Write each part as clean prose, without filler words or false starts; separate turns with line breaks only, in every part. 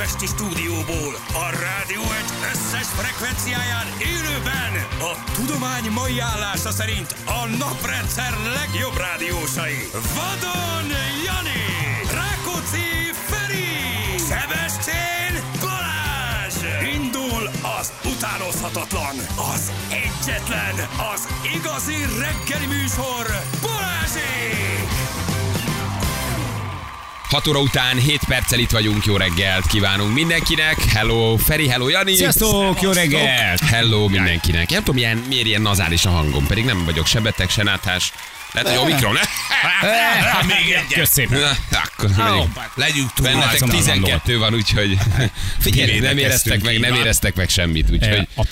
budapesti stúdióból, a rádió egy összes frekvenciáján élőben a tudomány mai állása szerint a naprendszer legjobb rádiósai. Vadon Jani, Rákóczi Feri, Sebestyén Balázs. Indul az utánozhatatlan, az egyetlen, az igazi reggeli műsor, Balázsék!
6 óra után 7 perccel itt vagyunk, jó reggelt kívánunk mindenkinek. Hello Feri, hello Jani.
Sziasztok, jó reggelt.
Hello mindenkinek. Nem tudom, miért ilyen nazális a hangom, pedig nem vagyok se beteg, se náthás. Lehet, hogy Omikron,
Még egy. Köszönöm.
Akkor legyünk túl. Bennetek 12 van, úgyhogy figyelj, nem éreztek meg semmit. Úgyhogy...
A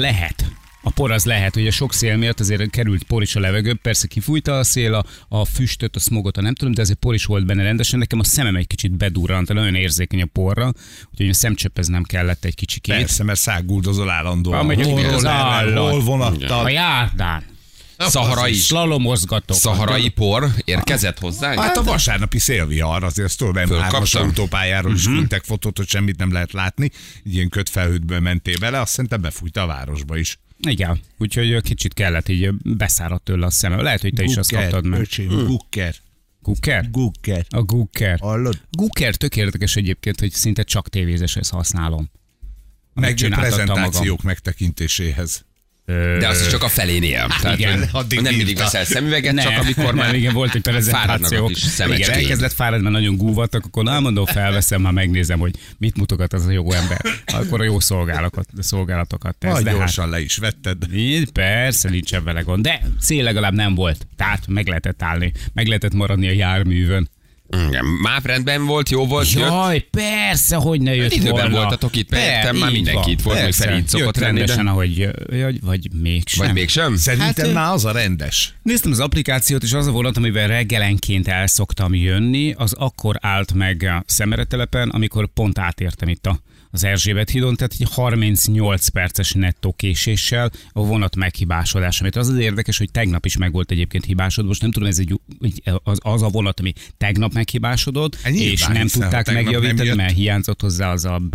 por az lehet, ugye sok szél miatt azért került por is a levegő, persze kifújta a szél, a füstöt, a smogot, nem tudom, de azért por is volt benne rendesen, nekem a szemem egy kicsit bedurrant, nagyon érzékeny a porra, úgyhogy a szemcsöppeznem kellett egy kicsikét.
Persze, mert száguldozol állandóan.
Hol
vonattal.
A járdán. Slalomozgatok.
Szaharai por érkezett hozzánk?
Hát a vasárnapi szélvihar, azért ezt tudom, M3-as autópályáról is küldtek fotót, hogy semmit nem lehet látni. Így ilyen kötfelhőtből mentél bele, azt szerintem befújta a városba is.
Igen, úgyhogy kicsit kellett, így beszáradt tőle a szemem. Lehet, hogy te is azt kaptad meg.
Gukker.
Gukker?
Gukker.
A Gukker.
Hallod?
Gukker tök érdekes egyébként, hogy szinte csak tévézéshez használom.
Meg prezentációk megtekintéséhez.
De az is csak a felén él. Tehát
igen,
nem mindig veszel szemüveget, csak amikor már
igen, volt egy prezentáció. Igen, elkezdett fáradni, mert nagyon gúvattak, akkor nem mondom, felveszem, már megnézem, hogy mit mutogat az a jó ember. Akkor a jó szolgálatokat tesz.
Gyorsan le is vetted.
Persze, nincsen vele gond. De szél legalább nem volt. Tehát meg lehetett állni, meg lehetett maradni a járművön.
Igen, MÁV rendben volt, jó volt?
Jaj, persze, hogy ne jött
időben
volna.
Voltatok itt, értem, már mindenki itt volt, még Feri szokott
rendesen, ahogy, vagy mégsem.
Vagy mégsem?
Szerintem már az a rendes.
Néztem az applikációt, és az a vonat, amivel reggelenként el szoktam jönni, az akkor állt meg a Szemeretelepen, amikor pont átértem itt az Erzsébet hídon, tehát egy 38 perces nettó késéssel a vonat meghibásodása. Mert az érdekes, hogy tegnap is meg volt egyébként hibásod, most nem tudom, ez az a vonat, ami tegnap meghibásodott, és nem tudták megjavítani, mert hiányzott hozzá az a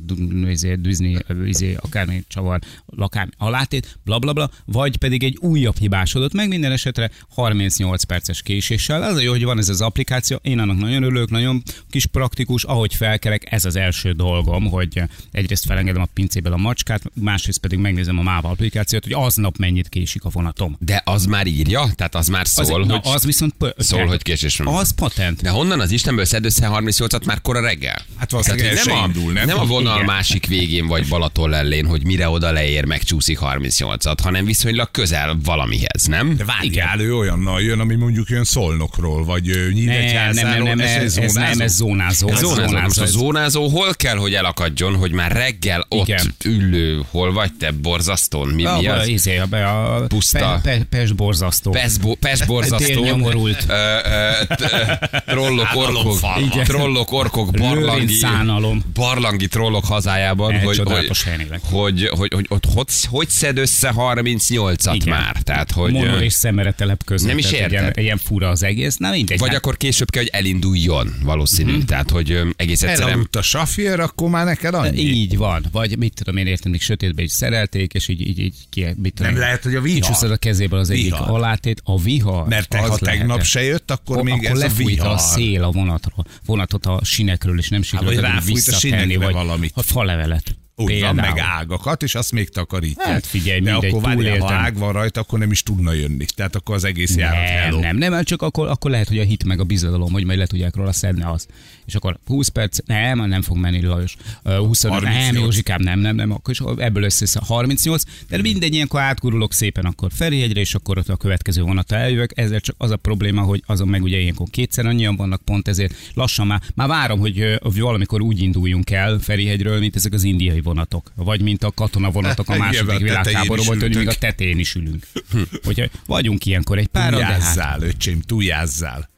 düzni, akármi csavar, lakármi alátét, blablabla, vagy pedig egy újabb hibásodott meg, minden esetre 38 perces késéssel. Az a jó, hogy van ez az applikáció, én annak nagyon örülök, nagyon kis praktikus, ahogy felkelek, ez az első dolgom, hogy egyrészt felengedem a pincéből a macskát, másrészt pedig megnézem a MÁV applikációt, hogy aznap mennyit késik a vonatom.
De az már írja? Tehát az már szól,
az viszont
hogy késés van.
Az patent.
De honnan az Istenből szed össze 38-at már kora reggel?
Hát valószínűleg
nem a vonal igen. Másik végén vagy Balaton ellén, hogy mire oda leér, megcsúszik 38-at, hanem viszonylag közel valamihez, nem?
De várjál, ő olyannal jön, ami mondjuk jön Szolnokról, vagy Nyíregyházáról.
Nem, ez zónázó.
A zónázó hol kell, hogy elakadjon, hogy már reggel ott igen. Ülő, hol vagy te, borzasztón? Mi az?
A
puszta.
Pest borzasztó.
Pest borzasztó.
Térnyomorult.
Trollok, orkok, barlangi trollok hazájában, hogy szed össze 38-at igen. Már. Tehát, hogy
Monor és Szemeretelep között.
Nem is érted.
Ilyen fura az egész. Na, mindegy.
Vagy akkor később kell, hogy elinduljon valószínű. Tehát, hogy egész egyszerűen.
Elaludt a safér, akkor már neked annyi.
Így van. Vagy mit tudom én értem, még sötétbe is szerelték, és így mit tudom.
Nem lehet, hogy a vihar.
Kicsúszod a kezéből az egyik alátét. A vihar.
Mert ha tegnap se jött, akkor még ez a vihar.
A szél a vonatot a sinekről, és nem sikerült visszatenni, vagy a falevelet.
Úgy van, meg ágakat, és azt még takarítja.
Hát figyelj,
de
mindegy,
akkor várjál, ha ág van rajta, akkor nem is tudna jönni. Tehát akkor az egész járat hello.
Nem, csak akkor lehet, hogy a hit meg a bizalom, hogy majd le tudják róla szedni azt. És akkor 20 perc, nem fog menni Lajos. 25, nem, Józsikám, nem, akkor is ebből össze 38, de mindegy, ilyenkor átgurulok szépen akkor Ferihegyre, és akkor ott a következő vonata eljövök. Ezzel csak az a probléma, hogy azon meg ugye ilyenkor kétszer annyian vannak, pont ezért lassan már várom, hogy valamikor úgy induljunk el Ferihegyről, mint ezek az indiai vonatok, vagy mint a katona vonatok a második világháborúban, hogy még a tetején is ülünk. Hogyha vagyunk ilyenkor egy páran,
túljázzál, öcsém, túljázzál.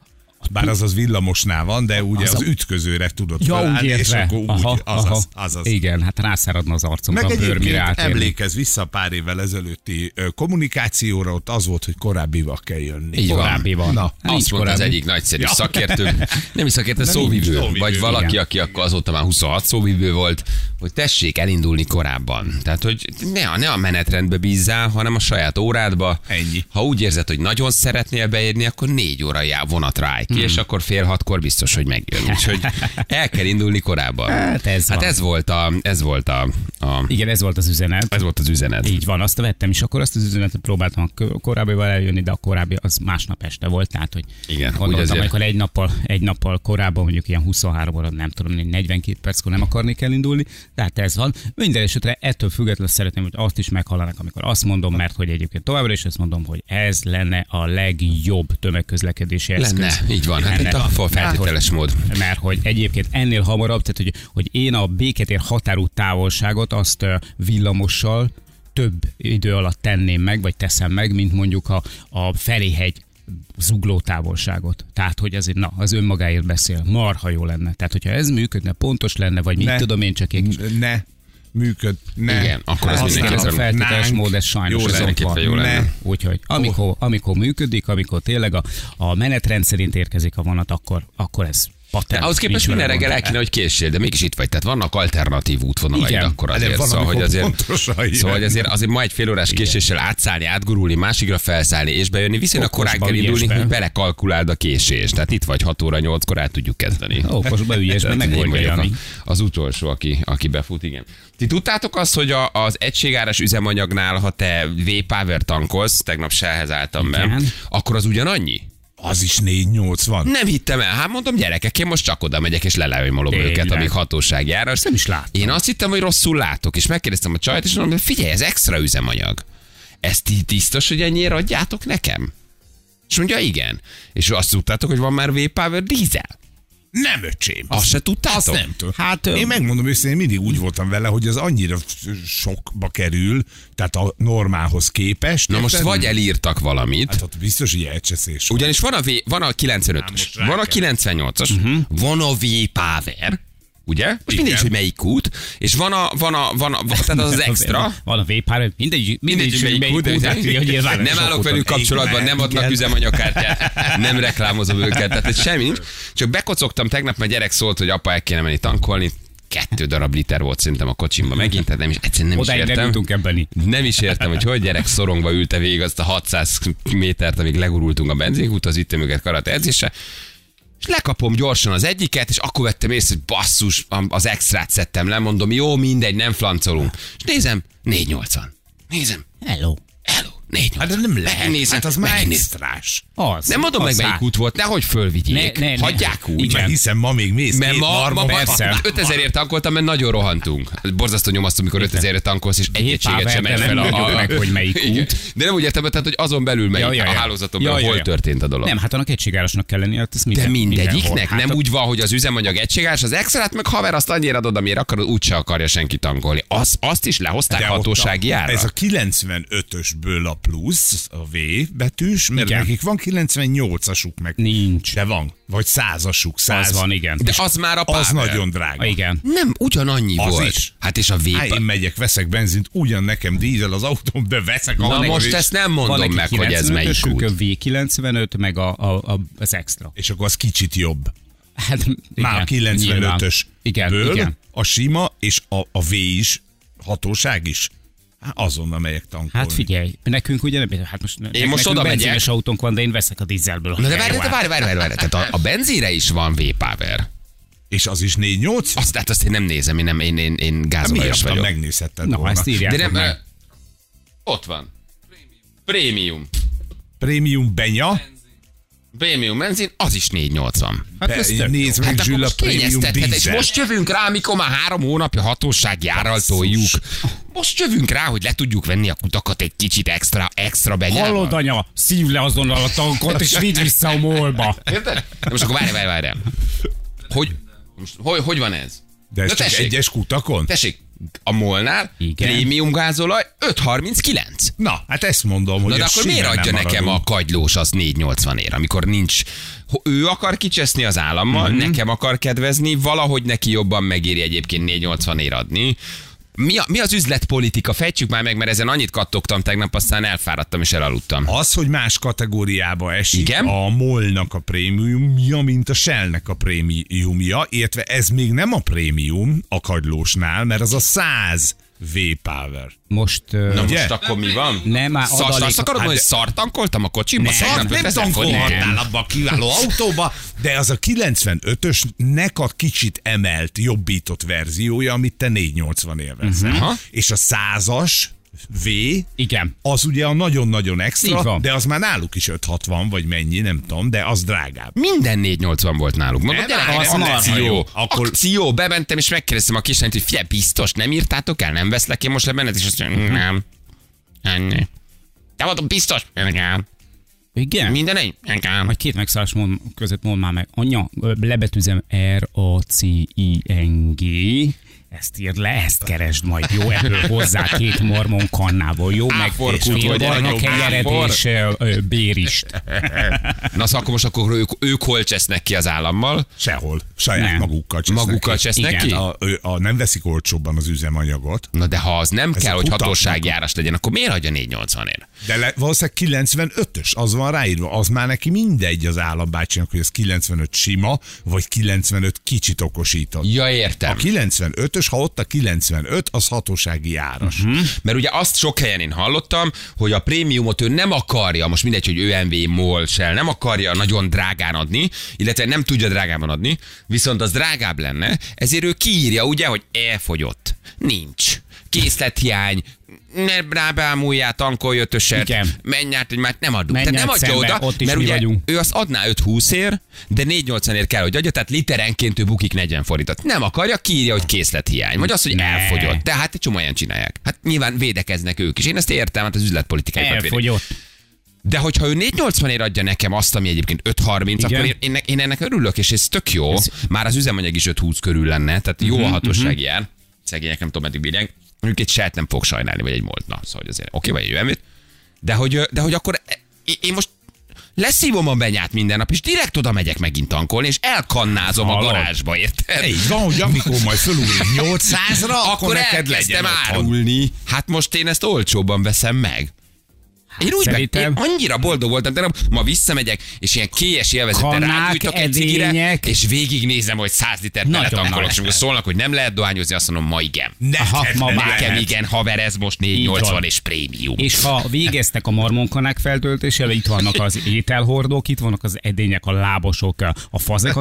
Bár az villamosnál van, de ugye az ütközőre tudod felállni, és akkor azaz.
Igen, hát rászáradna az arcomra
meg
a bőr, mire átérni.
Emlékezz vissza pár évvel ezelőtti kommunikációra, ott az volt, hogy korábbival kell jönni.
Így
korábbival.
Na, azt mondta az egyik nagyszerű szakértő, nem is szakértő, szóvivő, vagy valaki, aki akkor azóta már 26 szóvivő volt, hogy tessék elindulni korábban. Tehát, hogy ne a menetrendbe bízzál, hanem a saját órádba.
Ennyi.
Ha úgy érzed, hogy nagyon szeretnél beérni, akkor 4 óra vonatra állj ki, és akkor 5:30-kor biztos, hogy megjön. Úgyhogy el kell indulni korábban.
Hát ez volt
a...
Igen, ez volt az üzenet.
Ez volt az üzenet.
Így van, azt vettem, és akkor azt az üzenetet próbáltam korábbival eljönni, de a korábbi az másnap este volt, tehát hogy
igen,
gondoltam, amikor egy nappal korábban, mondjuk ilyen 23 óra, nem tudom, 42 perckor nem akarnék elindulni, tehát ez van. Minden esetre ettől függetlenül szeretném, hogy azt is meghallanak, amikor azt mondom, mert hogy egyébként továbbra is azt mondom, hogy ez lenne a legjobb tömegközlekedési eszköz.
Lenne, így van, hát itt a feltételes mód.
Mert hogy egyébként ennél hamarabb, tehát hogy én a Béketér határút távolságot azt villamossal több idő alatt tenném meg, vagy teszem meg, mint mondjuk a Ferihegy zugló távolságot. Tehát, hogy azért, az önmagáért beszél. Marha jó lenne. Tehát, hogyha ez működne, pontos lenne, vagy mit tudom én, csak
Igen, akkor az mindenki
a feltételes mód, ez sajnos
jó lenne.
Úgyhogy amikor működik, amikor tényleg a menetrend szerint érkezik a vonat, akkor ez patent.
Ahhoz képest minden reggel el kéne, hogy késsél, de mégis itt vagy. Tehát vannak alternatív útvonalaid akkor azért. Szóval, hogy azért ma egy fél órás késéssel átszállni, átgurulni, másikra felszállni és bejönni, viszonylag korán kell indulni, hogy belekalkuláld a késést. Tehát itt vagy 6 óra 8-kor át tudjuk kezdeni.
Okosba ügyesben megoldja Jani.
Az utolsó, aki befut, igen. Ti tudtátok azt, hogy az egységáras üzemanyagnál, ha te V-Power tankolsz, tegnap Shellhez álltam be, akkor az ugyanannyi?
Az is 4,80.
Nem hittem el. Hát mondom, gyerekek, én most csak oda megyek, és lelejmolom őket, amíg hatósági ára.
Nem is láttam.
Én azt hittem, hogy rosszul látok, és megkérdeztem a csajt, és mondom, figyelj, ez extra üzemanyag. Ezt biztos, hogy ennyire adjátok nekem? És mondja, igen. És azt tudtátok, hogy van már V-Power dízel?
Nem, öcsém.
Azt se tudtátok?
Azt nem tudom. Hát, én megmondom őszintén, mindig úgy voltam vele, hogy az annyira sokba kerül, tehát a normálhoz képest.
Na most vagy elírtak valamit.
Hát ott biztos, hogy elcseszés.
Ugyanis van a 95-ös, van a 98-as, van a V-Power, ugye? Most mindegy, hogy melyik út, és van tehát az extra.
Van a V-Power, mindegy melyik út.
Nem állok velük kapcsolatban, nem adnak üzemanyagkártyát, nem reklámozom őket, tehát semmi nincs. Csak bekocogtam tegnap, mert gyerek szólt, hogy apa, el kéne menni tankolni, 2 darab liter volt szerintem a kocsimba megint, tehát egyszerűen nem is értem. Nem is értem, hogy gyerek szorongva ülte végig azt a 600 métert, amíg legurultunk a benzinkúthoz, vittem őket karate edzésre, és lekapom gyorsan az egyiket, és akkor vettem észre, hogy basszus, az extrát szedtem le, mondom, jó, mindegy, nem flancolunk. És nézem, 4,80. Nézem.
Hello.
4,80.
Hát nem lehet,
nézem,
hát az már extrás.
Nem adom meg, melyik út volt, nehogy fölvigyék. Hagyják úgy.
Igen, hiszen ma még mész.
Mert ma 5000-ért tankoltam, mert nagyon rohantunk. Borzasztó nyomasztó, amikor 5000-ért tankolsz, és egy egységet sem megy fel
meg, hogy melyik út.
De nem úgy értem, tehát, hogy azon belül melyik a hálózaton belül, hol történt a dolog.
Nem, hát annak egységárasnak kell lenni.
De mindegyiknek nem úgy van, hogy az üzemanyag egységáras, az extrát meg haver azt annyira adod, amire akarod, úgyse akarja senki tankolni. Azt is lehozták hatósági ára.
Ez a 95-ösből a plusz, a V betűs, mert nekik van 98-asuk meg.
Nincs.
De van. Vagy 100-asuk. 100
van, igen.
De az már a
az nagyon drága.
Igen.
Nem, ugyanannyi
az
volt.
Is.
Hát és a V.
Én megyek, veszek benzint, ugyan nekem dízel az autóm, de veszek
a most is. Ezt nem mondom meg, hogy ez melyik út.
A V95, meg az extra.
És akkor az kicsit jobb.
Hát, igen,
már a 95-ös
igen.
A sima és a V is, hatóság is. Azonnal megyek tankolni.
Hát figyelj, nekünk ugye, hát most
oda megyek.
Benzines autónk van, de én veszek a dízelből.
De várj. Tehát a benzínre is van V-Power.
És az is 4,8?
Azt én nem nézem, én gázolajos vagyok.
Megnézhetted
volna. Ezt írják.
De nem, ott van.
Prémium benya.
Prémium benzin, az is 4,80.
Hát nézd meg, Zsül, a prémium dízel.
És most jövünk rá, amikor már 3 hónapja hatósági árral toljuk. Most jövünk rá, hogy le tudjuk venni a kutakat egy kicsit extra benyával.
Hallod, anya, szívd le azonnal a tankot, és vidd vissza a molba.
Érted? De most akkor várj. Hogy van ez?
De ez csak egyes kutakon?
Tessék, a MOL-nál, prémium gázolaj 5,39.
Na, hát ezt mondom, hogy
de akkor miért adja nekem a kagylós az 4,80 ér, amikor nincs... Ő akar kicseszni az állammal, nekem akar kedvezni, valahogy neki jobban megéri egyébként 4,80 ér adni. Mi az üzletpolitika? Fejtsük már meg, mert ezen annyit kattogtam tegnap, aztán elfáradtam és elaludtam.
Az, hogy más kategóriába esik
Igen?
a MOL-nak a prémiumja, mint a Shell-nek a prémiumja, illetve ez még nem a prémium a kagylósnál, mert az a 100 V-Power.
Most...
most akkor mi van?
Nem, már
azt akarod, hogy szartankoltam a kocsimba?
Nem tankolhattál abba a kiváló autóba, de az a 95-ösnek a kicsit emelt, jobbított verziója, amit te 4,80 élvezel. És a 100-as V,
igen,
az ugye a nagyon-nagyon extra, de az már náluk is 5,60 vagy mennyi, nem tudom, de az drágább.
Minden 4,80 volt náluk. Mondom,
akció.
Akció, bementem és megkérdeztem a kislányt, hogy fie, biztos nem írtátok el, nem veszlek én most le benned, és azt mondja, nem. De mondom, biztos? Nem.
Igen?
Minden egy?
Vagy két megszállás között mondd már meg. Anya, lebetűzem RACING. Ezt írd le, ezt keresd majd. Jó, ebből hozzá 2 mormon kannából. Jó, meg félbarna kenyered és bérist.
Na szóval akkor ők hol csesznek ki az állammal?
Sehol. Saját
nem.
Magukkal csesznek ki?
Nem veszik olcsóbban az üzemanyagot.
Na de ha az nem kell, hogy hatósági áras legyen, akkor miért adja 4,80 ér?
De valószínűleg 95-ös, az van ráírva, az már neki mindegy az állambácsinak, hogy ez 95 sima, vagy 95 kicsit okosított.
Ja, értem.
A 95-ös, ha ott a 95, az hatósági áras.
Mert ugye azt sok helyen én hallottam, hogy a prémiumot ő nem akarja, most mindegy, hogy ÖMV, MOL, Shell, nem akarja nagyon drágán adni, illetve nem tudja drágában adni, viszont az drágább lenne, ezért ő kiírja ugye, hogy elfogyott. Nincs. Készlethiány, ne rábámuljál, tankolj 5-öset, menj át, hogy már nem adunk. Tehát nem adja oda, mert ugye ő azt adná 5-20 ér, de 4,80 ér kell, hogy adja, tehát literenként ő bukik 40 forintot. Nem akarja, kiírja, hogy készlethiány, vagy az, hogy elfogyott. Tehát egy csomó olyan csinálják. Hát nyilván védekeznek ők is. Én ezt értem, hát az üzletpolitikai
elfogyott.
De hogyha ő 4,80 ér adja nekem azt, ami egyébként 5,30, akkor én ennek örülök, és ez tök jó. Már az üzemanyag is 5,20 körül lenne, tehát jó a hatósági ár. Szegények nem tudom, meddig bírják. Mondjuk egy Shell-t nem fog sajnálni, vagy egy MOL-t. Na, szóval azért oké, vagy egy ÖMV-t. De hogy akkor én most leszívom a benyát minden nap, és direkt oda megyek megint tankolni, és elkannázom a garázsba, érted?
Így van, hogy amikor majd fölúlik 800-ra, akkor neked legyen
árulni. Hát most én ezt olcsóbban veszem meg. Én annyira boldog voltam, de ma visszamegyek, és ilyen kélyes élvezettel rágyújtok egy cigire, és végignézem, hogy 100 liter beletankolok, és amikor szólnak, hogy nem lehet dohányozni, azt mondom, ma igen. Nekem igen, haver, ez most 4,80 és prémium.
És ha végeztek a marmonkanák feltöltésével, itt vannak az ételhordók, itt vannak az edények, a lábosok, a fazek,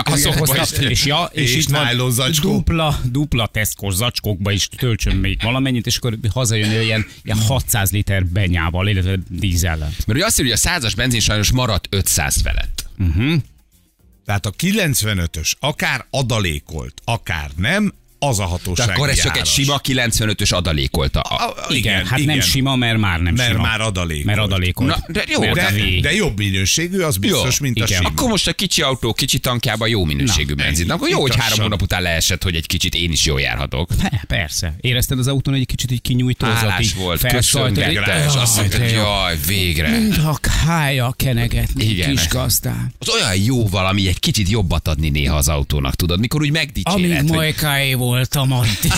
és itt van dupla Tesco-s zacskókba is töltsön még valamennyit, és akkor hazajön ilyen 600 liter benyával, illetve dízellel.
Mert ugye azt írja, hogy a 100-as benzin sajnos maradt 500 felett.
Tehát a 95-ös akár adalékolt, akár nem, az a hatósági
akkor ez csak
áras.
egy sima 95-ös adalékolta.
Igen, hát nem sima, mert már nem
mert
sima.
Már adalékolt.
Mert adalékolt.
Na, de jó,
de jobb minőségű, az biztos, mint a sima.
Akkor most a kicsi autó, kicsi tankjában jó minőségű benzin. Akkor jó, hogy 3 hónap után leesett, hogy egy kicsit én is jól járhatok.
Persze. Érezted az autón, hogy egy kicsit így kinyújtózott?
Hálás volt, köszöngetés. Azt mondta, hogy jaj, végre.
Mintha kája kenegetni, kis gazdám.
Az olyan jó valami, egy kicsit jobbat adni néha az autónak, tudod, mikor úgy megdicséred.
Amíg majkáé voltam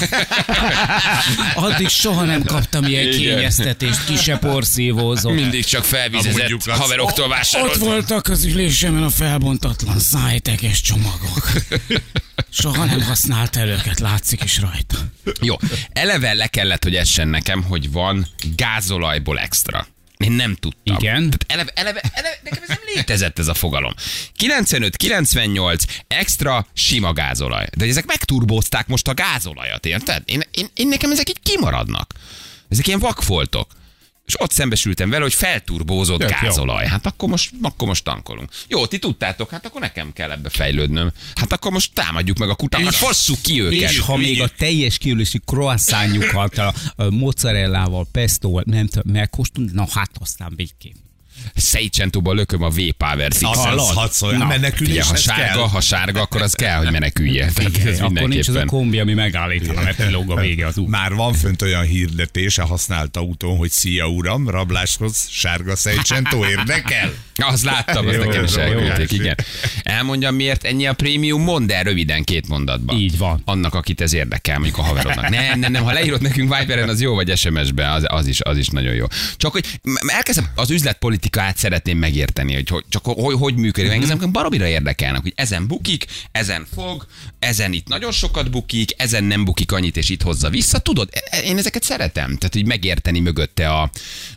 addig soha nem kaptam ilyen kényeztetést, ki se porszívózott.
Mindig csak felvizezett haveroktól vásárolt.
Ott voltak az ülésemen a felbontatlan szájtekes csomagok. Soha nem használta el őket, látszik is rajta.
Jó, eleve le kellett, hogy essen nekem, hogy van gázolajból extra. Én nem tudtam.
Igen.
Tehát eleve nekem ez nem létezett ez a fogalom. 95-98 extra sima gázolaj. De ezek megturbózták most a gázolajat, érted? Én nekem ezek így kimaradnak. Ezek ilyen vakfoltok. És ott szembesültem vele, hogy felturbózott gázolaj. Hát akkor most tankolunk. Jó, ti tudtátok, hát akkor nekem kell ebbe fejlődnöm. Hát akkor most támadjuk meg a kutákat, fosszuk ki őket.
És ha még a teljes kiülési croissantjukat a mozzarellával, pestoval, nem tudom, megkóstolni, na hát aztán végképp.
Seicsentóban lököm a V-Power 6.
Meneküléshez
Ha sárga, akkor az kell, hogy menekülje.
Akkor nincs az a kombi, ami megállítana, mert kilóg a vége az út.
Már van fönt olyan hirdetés a használt autón, hogy szia uram, rabláshoz sárga Seicentó érdekel?
Azt láttam, azt nekem is elküldték, igen. Elmondjam, miért ennyi a prémium, mondd el röviden 2 mondatban.
Így van.
Annak, akit ez érdekel, mondjuk a haverodnak. Nem, ha leírod nekünk Viberen, az jó, vagy SMS-be, az is nagyon jó. Csak hogy elkezdem az üzletpolitikát szeretném megérteni, hogy működik. Engem baromira érdekelnek, hogy ezen bukik, ezen fog, ezen itt nagyon sokat bukik, ezen nem bukik annyit, és itt hozza vissza. Tudod, én ezeket szeretem. Tehát, hogy megérteni mögötte a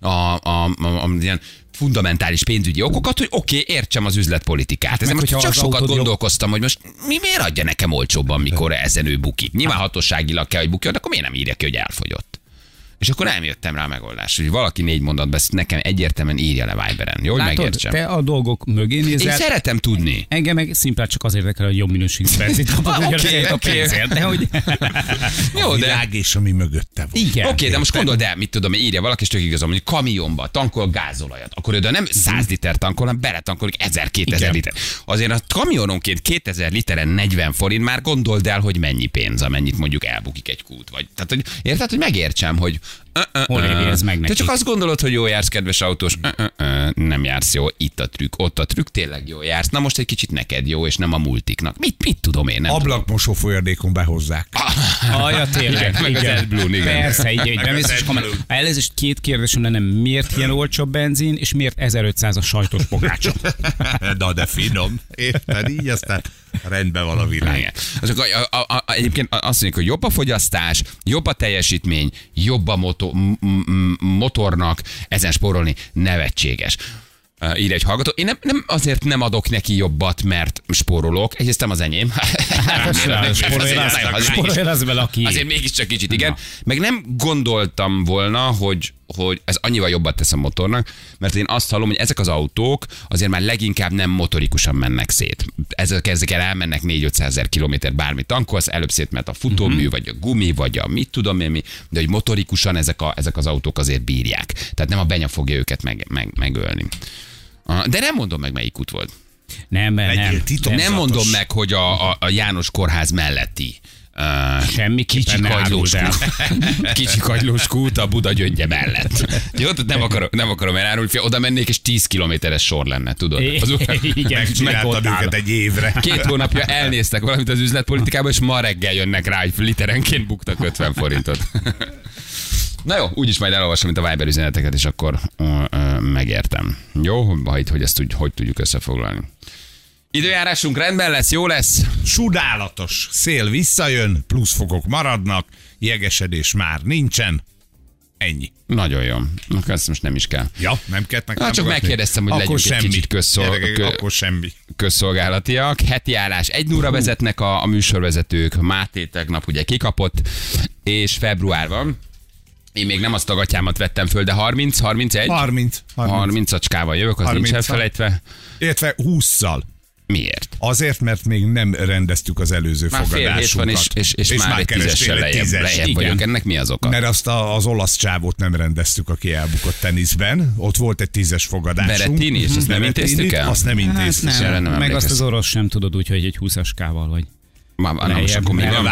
ilyen fundamentális pénzügyi okokat, hogy oké, értsem az üzletpolitikát. Ezen most csak sokat gondolkoztam, hogy most miért adja nekem olcsóbban, mikor ezen ő bukik. Nyilván hatóságilag kell, hogy bukjon, de akkor miért nem írja ki, hogy elfogyott? És akkor nem jöttem rá a megoldás, hogy valaki 4 mondatban nekem egyértelműen írja le Viberen. Jó, hogy megértsem.
Te a dolgok mögé nézel.
Én szeretem tudni.
Engem meg szimplán csak azért érdekel, hogy jobb minőségű benzint kapok, a pénzért. De hogy...
Jó, de... világ és ami mögötte van.
Igen.
Oké, de most gondold el, mit tudom, írja valaki, és tök igazam, hogy kamionba tankol gázolajat. Akkor ő de nem 100 liter tankol, hanem beletankolik 1000-2000 liter. Azért a kamiononként 2000 literen 40 forint, már gondold el, hogy mennyi pénz, amennyit mondjuk elbukik egy kút. Vagy, tehát, hogy érted, hogy megértsem, hogy
hol érez meg neki?
Te csak azt gondolod, hogy jól jársz, kedves autós, nem jársz jó, itt a trükk, ott a trükk, tényleg jól jársz. Na most egy kicsit neked jó, és nem a multiknak. Mit tudom én?
Ablakmosó folyadékon behozzák.
Ja, tényleg.
Igen.
Persze, így bemész, és először 2 kérdésem lenne, miért ilyen olcsó benzin, és miért 1500 a sajtos pogácsa?
De finom. Érted, így aztán rendben van a világ.
Egyébként azt mondjuk, hogy jobb a fogyasztás, jobb a teljesítmény, jobb a motornak, ezen spórolni nevetséges. Ír egy hallgató. Én nem azért nem adok neki jobbat, mert spórolok. Egyrészt nem az enyém.
Spórolja az vele, aki...
Azért mégiscsak kicsit, igen. Meg nem gondoltam volna, hogy ez annyival jobbat tesz a motornak, mert én azt hallom, hogy ezek az autók azért már leginkább nem motorikusan mennek szét. Ezek elmennek 4-500 ezer kilométer bármit tankolsz, előbb szétment a futómű, vagy a gumi, vagy a mit tudom én mi, de hogy motorikusan ezek az autók azért bírják. Tehát nem a benya fogja őket megölni. De nem mondom meg, melyik út volt.
Nem
mondom meg, hogy a János Kórház melletti
semmi
kicsi kagylós kút a Buda Gyöngye mellett. Jó, nem akarom elárulni, oda mennék, és 10 kilométeres sor lenne, tudod?
Megcsináltad őket egy évre.
2 hónapja elnéztek valamit az üzletpolitikában, és ma reggel jönnek rá, hogy literenként buktak 50 forintot. Na jó, úgyis majd elolvasom, mint a Viber üzeneteket, és akkor megértem. Jó, hogy ezt hogy tudjuk összefoglalni. Időjárásunk rendben lesz, jó lesz?
Sudálatos. Szél visszajön, pluszfokok maradnak, jegesedés már nincsen. Ennyi.
Nagyon jó. Akkor ezt most nem is kell.
Ja, nem kell meg.
Csak megkérdeztem, hogy
akkor
legyünk egy kicsit
akkor semmi.
Közszolgálatiak. Heti állás 1-0-ra vezetnek a műsorvezetők. Máté tegnap ugye kikapott, és február van. Én még nem azt a gatyámat vettem föl, de 31? 30-acskával jövök, az nincs elfelejtve.
Illetve 20-szal.
Miért?
Azért, mert még nem rendeztük az előző fogadásunkat.
Van, és már egy 10-essel lejjebb vagyok. Ennek mi az oka?
Mert azt az olasz csávót nem rendeztük, aki elbukott teniszben. Ott volt egy 10-es fogadásunk.
Berettini, és azt nem intéztük el?
Azt nem intéztük el.
Meg azt az orosz sem tudod úgy, hogy egy 20-askával vagy.
Most akkor mi van?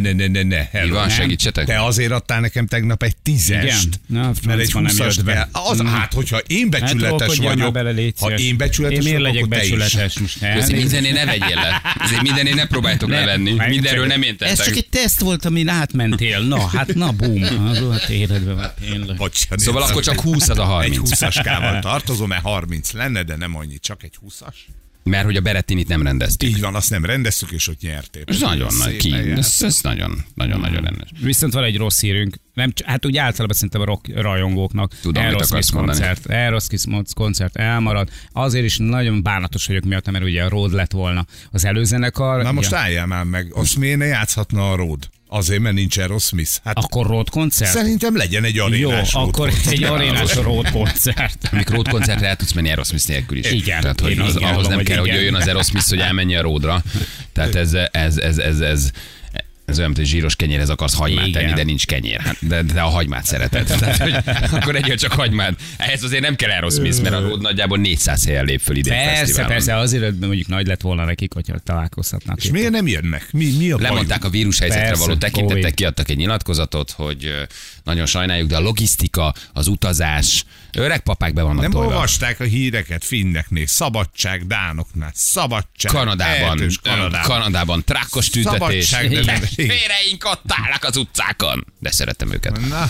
Ne.
Mi van, segítsetek?
Te azért adtál nekem tegnap egy 10-est. Mert egy 20-ast be. Hát, hogyha én becsületes vagyok, ha én becsületes
vagyok,
akkor te is.
Mindenén ne vegyél le. Mindenén ne próbáltok levenni. Mindenről nem én tettek.
Ez csak egy teszt volt, amin átmentél. Bum. Az volt életben van tényleg.
Szóval akkor csak 20 az a 30.
Egy 20-askával tartozom, mert 30 lenne, de nem annyi, csak egy 20-as.
Mert hogy a Berettinit nem rendeztük.
Így van, azt nem rendeztük, és ott nyertél.
Ez nagyon nagy kín. Ez nagyon rendes.
Viszont van egy rossz hírünk. Hát úgy általában szerintem a rock rajongóknak.
Tudom, mit akarsz mondani.
Aerosmith koncert elmarad. Azért is nagyon bánatos vagyok miatt, mert ugye a Road lett volna az előzenekar.
Na most álljál már meg. Azt miért ne játszhatna a Road? Azért, mert nincs Aerosmith. Hát
akkor Road koncert?
Szerintem legyen egy arénás
Jó, akkor egy arénás Road koncert.
Amikor Road koncertre el tudsz menni Aerosmith nélkül is.
Igen.
Tehát, hogy ahhoz nem kell, hogy jöjjön az Aerosmith, hogy elmenjen a Roadra. Tehát ez Ez olyan, hogy zsíros kenyérhez akarsz hagymát tenni, de nincs kenyér. Hát, de a hagymát szereted. Tehát, hogy akkor egyél csak hagymát. Ehhez azért nem kell Aerosmith, mert a Ród nagyjából 400 helyen lép föl idén.
Persze, azért mondjuk nagy lett volna nekik, hogyha találkozhatnak.
És miért nem jönnek? Mi a
Lemondták a vírushelyzetre való tekintettel, kiadtak egy nyilatkozatot, hogy nagyon sajnáljuk, de a logisztika, az utazás, öreg papák be vannak
nem
tolva.
olvasták a híreket finneknél, szabadság dánoknál, szabadság.
Kanadában trákkos tüntetés.
Szabadság,
Féreink ott állnak az utcákon. De szeretem őket.
Na.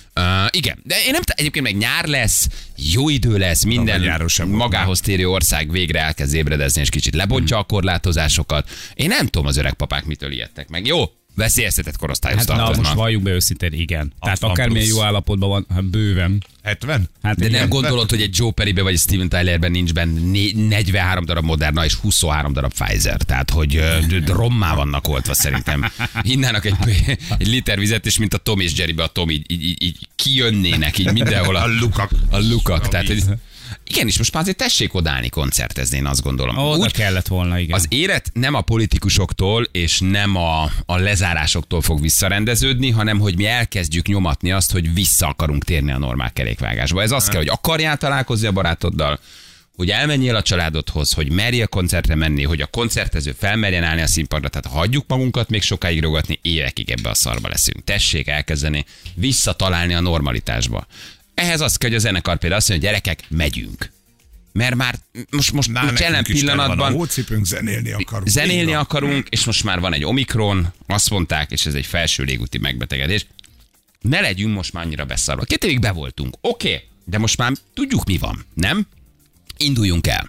Igen, de én nem egyébként meg nyár lesz, jó idő lesz, minden magához térő ország végre elkezd ébredezni, és kicsit lebontja a korlátozásokat. Én nem tudom, az öreg papák mitől ijedtek meg. Jó, veszélyeztetett korosztályhoz tartoznak.
Most valljuk be őszintén, igen. Tehát akármilyen jó állapotban van, hát bőven.
70?
Hát
de nem gondolod, hogy egy Joe Perrybe vagy Steven Tylerben nincs benne 43 darab Moderna és 23 darab Pfizer. Tehát, hogy rommá vannak oltva szerintem. Hinnának egy liter vizet, és mint a Tom és Jerrybe a Tom így kijönnének, így mindenhol a lukak. Tehát, hogy igen, és most már azért tessék odállni koncertezni, én azt gondolom.
Oda kellett volna, igen.
Az élet nem a politikusoktól és nem a lezárásoktól fog visszarendeződni, hanem hogy mi elkezdjük nyomatni azt, hogy vissza akarunk térni a normál kerékvágásba. Ez azt kell, hogy akarjál találkozni a barátoddal, hogy elmenjél a családodhoz, hogy merj a koncertre menni, hogy a koncertező felmerjen állni a színpadra, tehát hagyjuk magunkat még sokáig rogatni, évekig ebbe a szarba leszünk. Tessék elkezdeni visszatalálni a normalitásba. Ehhez az kell, hogy a zenekar például azt mondja, hogy gyerekek, megyünk. Mert már most jelen pillanatban
hócipőnk,
zenélni akarunk, és most már van egy Omikron, azt mondták, és ez egy felső légúti megbetegedés. Ne legyünk most már annyira beszarva. 2 évig be voltunk. Oké, de most már tudjuk, mi van, nem? Induljunk el.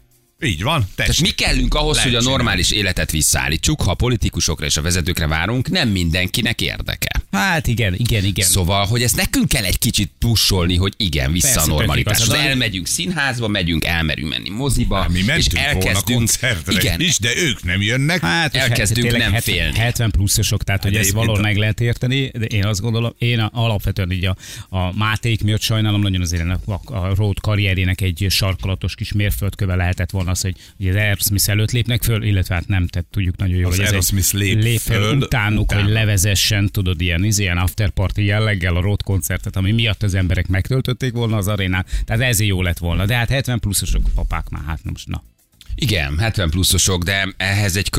Így van.
Tehát mi kellünk ahhoz, hogy a normális életet visszaállítsuk, ha a politikusokra és a vezetőkre várunk, nem mindenkinek érdeke.
Hát igen.
Szóval, hogy ezt nekünk kell egy kicsit pusolni, hogy igen, vissza
persze,
a normalitáshoz. Elmegyünk színházba, elmerünk menni moziba,
mi
és elkezdünk
koncertre is, de ők nem jönnek.
Hát,
elkezdünk nem félni.
70 pluszosok, tehát hogy ezt valahol meg lehet érteni, de én azt gondolom, én alapvetően így a Máték miatt sajnálom nagyon azért a Road karrierjének egy sarkalatos kis mérföldköve lehetett volna az, hogy az Aerosmith előtt lépnek föl, illetve hát nem, tehát tudjuk nagyon jól,
az
hogy
Aerosmith lép föl
utánuk, hogy levezessen, tudod, ilyen afterparty jelleggel a Road koncertet, ami miatt az emberek megtöltötték volna az arénát, tehát ez jó lett volna. De hát 70 pluszosok papák már, hát most na.
Igen, 70 pluszosok, de ehhez egy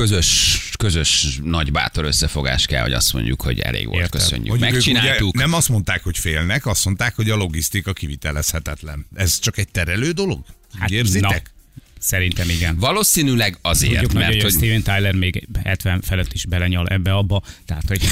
közös nagy bátor összefogás kell, hogy azt mondjuk, hogy elég volt,
érted.
köszönjük.
Hogy
megcsináltuk.
Nem azt mondták, hogy félnek, azt mondták, hogy a logisztika kivitelezhetetlen. Ez csak egy terelő dolog?
Hát,
érzitek?
Na. Szerintem igen.
Valószínűleg azért,
tudjuk,
mert
hogy Steven Tyler még 70 felett is belenyal ebbe-abba, tehát hogy...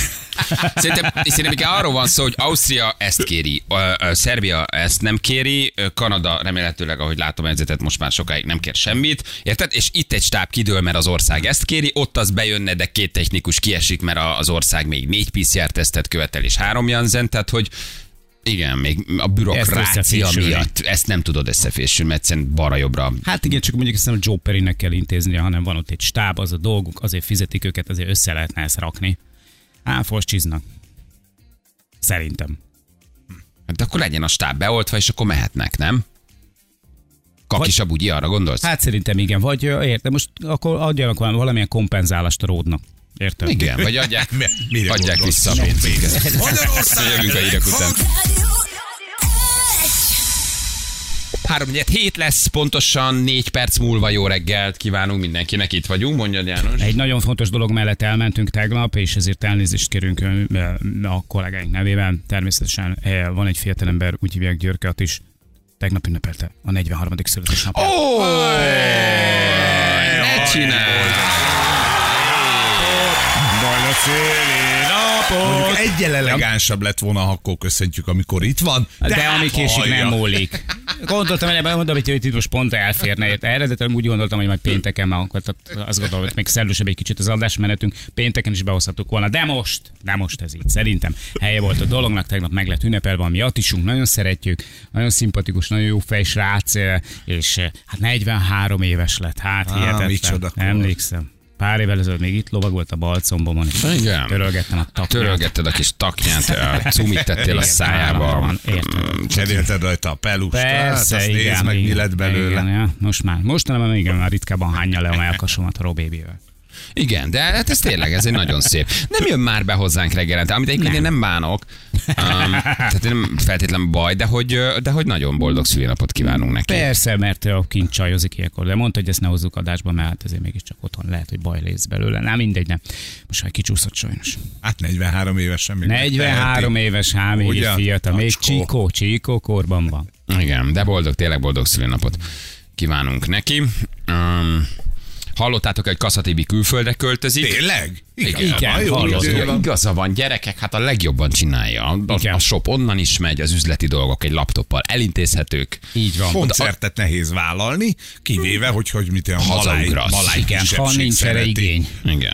Szerintem arról van szó, hogy Ausztria ezt kéri, Szerbia ezt nem kéri, Kanada remélhetőleg, ahogy látom edzetet, most már sokáig nem kér semmit, érted? És itt egy stáb kidől, mert az ország ezt kéri, ott az bejönne, de 2 technikus kiesik, mert az ország még 4 PCR-tesztet követel és 3 Janssen, tehát hogy igen, még a bürokrácia miatt ezt nem tudod összefésülni, mert egyszerűen balra-jobbra.
Hát igen, csak mondjuk ezt nem Joe Perrynek kell intéznie, hanem van ott egy stáb, az a dolguk, azért fizetik őket, azért össze lehetne ezt rakni. Foscsiznak. Szerintem.
Hát akkor legyen a stáb beoltva, és akkor mehetnek, nem? Kakisabb, bugyi, arra gondolsz?
Hát szerintem igen, vagy értem, most akkor adjanak valamilyen kompenzálást a Ródnak. Értem.
Igen, vagy adják vissza a pénzünket. Jövünk a hírek után. 3-7 lesz, pontosan 4 perc múlva jó reggelt kívánunk mindenkinek, itt vagyunk, mondja János.
Egy nagyon fontos dolog mellett elmentünk tegnap, és ezért elnézést kérünk a kollégáink nevében. Természetesen van egy fiatalember, úgy hívják Györke is, tegnap ünnepelte a 43. születésnapját.
Ne csinálj!
Mondjuk egyen elegánsabb lett volna, ha akkor köszöntjük, amikor itt van.
De ami késik, nem múlik. Gondoltam, hogy itt most pont elférne. Eredetileg úgy gondoltam, hogy majd pénteken már azt gondolom, hogy még szellősebb egy kicsit az adásmenetünk. Pénteken is behozhattuk volna. De most ez így. Szerintem helye volt a dolognak, tegnap meg lett ünnepelve, ami Attisunk, nagyon szeretjük, nagyon szimpatikus, nagyon jó fejsrác, és hát 43 éves lett. Hát hihetetlen. Emlékszem. Pár évvel ezelőtt még itt lovagolt a balcombomon, és törölgettem a taknyát.
Törölgetted a kis taknyát, cumit tettél a szájába.
Cserélted rajta a pelust.
Persze,
hát
igen.
Nézd meg, mi lett belőle.
Igen, ja. Mostanában igen, már ritkábban hányja le a melkasomat a Robébivel.
Igen, de hát ez tényleg, ez egy nagyon szép. Nem jön már be hozzánk reggelente, amit egyébként én nem bánok. Tehát nem feltétlen baj, de hogy nagyon boldog szülinapot kívánunk neki.
Persze, mert kint csajozik ilyenkor, de mondta, hogy ezt ne hozzuk adásba, mert hát ezért mégiscsak otthon lehet, hogy baj lesz belőle. Nem, mindegy, nem. Most már kicsúszott sajnos.
Hát 43 évesen még
43 éves, még fiatal, még csíkó korban van.
Igen, de tényleg boldog szülinapot kívánunk neki. Hallottátok, hogy Kassa Tibi külföldre költözik?
Tényleg?
Igen, igaza van, gyerekek, hát a legjobban csinálja. A shop onnan is megy, az üzleti dolgok egy laptoppal elintézhetők.
Így van.
Koncertet nehéz vállalni, kivéve, hogy mit olyan maláj
ha nincs erre igény.
Igen.